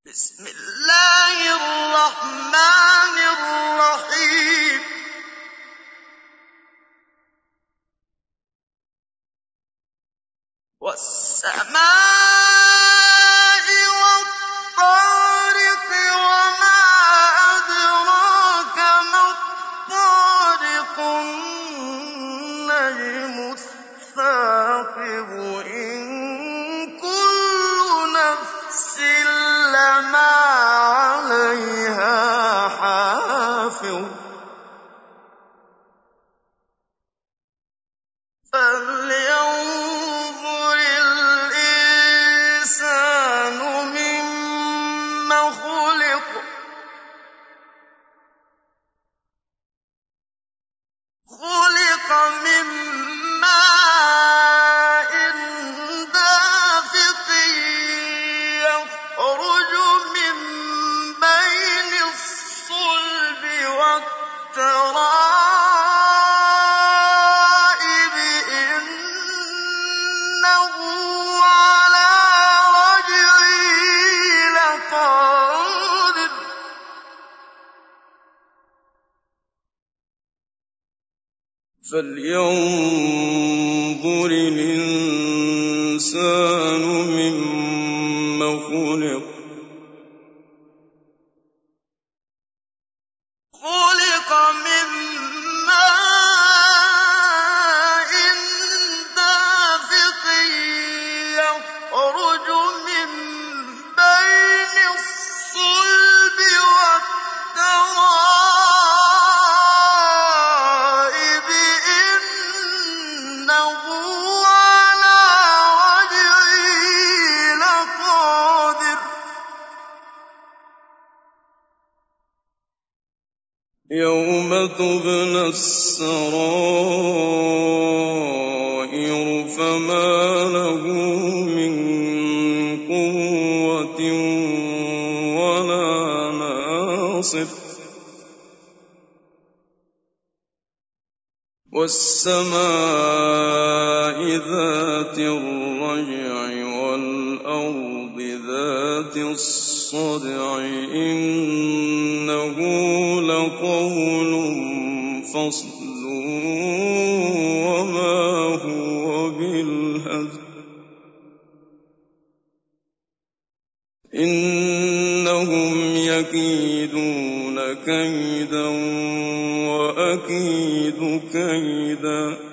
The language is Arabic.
بسم الله الرحمن الرحيم والسماء والطارق وما أدراك ما الطارق النجم الثاقب إن كل نفس لما عليها حافظ فلينظر الإنسان مما خلق خلق من ماء دافق يخرج من بين الصلب والترائب إنه على رجعه لقادر فلينظر الإنسان مما خلق خلق من ماء دافق يخرج من بين الصلب والترائب إنه على رجعه لقادر يوم تبلى السرائر فما له من قوة ولا ناصر والسماء ذات الرجع والأرض ذات الصدع إنه لقول فصل وما هو بالهزل إنهم يكيدون كيدا وأكيد كيدا